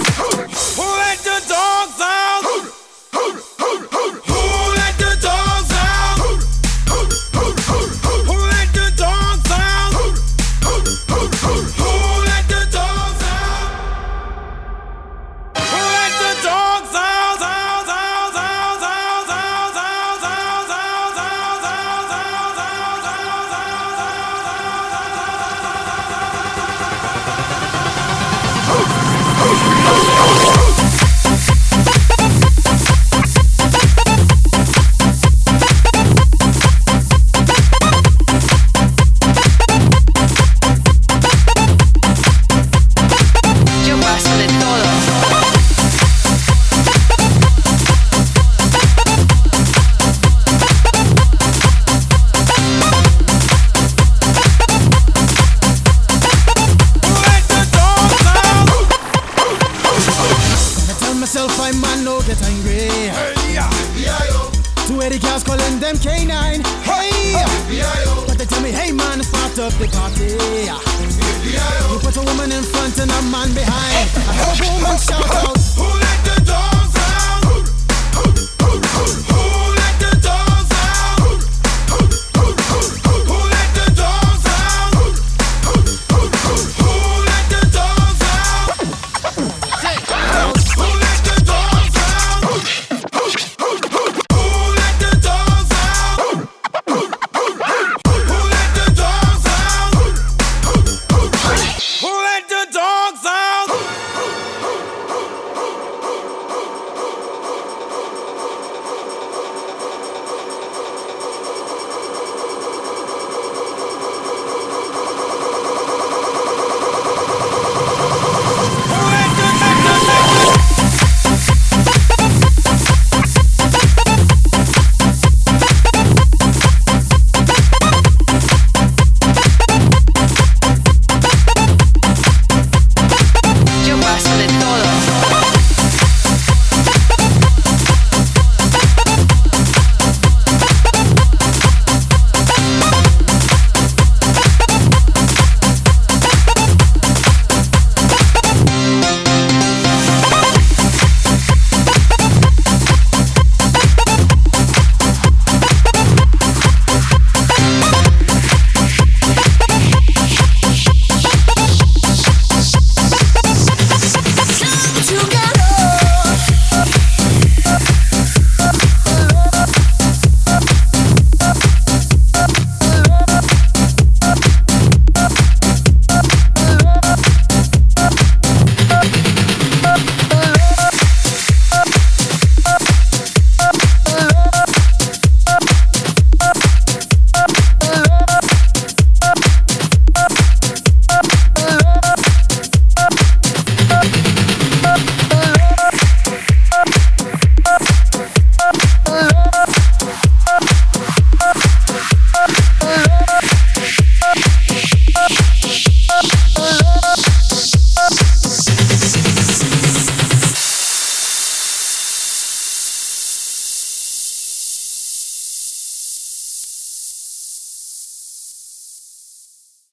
let the dogs out? Who let the dogs out? Who let the dogs out? Who let the dogs out? Who let the dogs out? I'm man, no get angry. Hey, Two Eddie cars calling them K9. Hey, but they tell me, hey man, start up the party. You put a woman in front and a man behind. I have a boom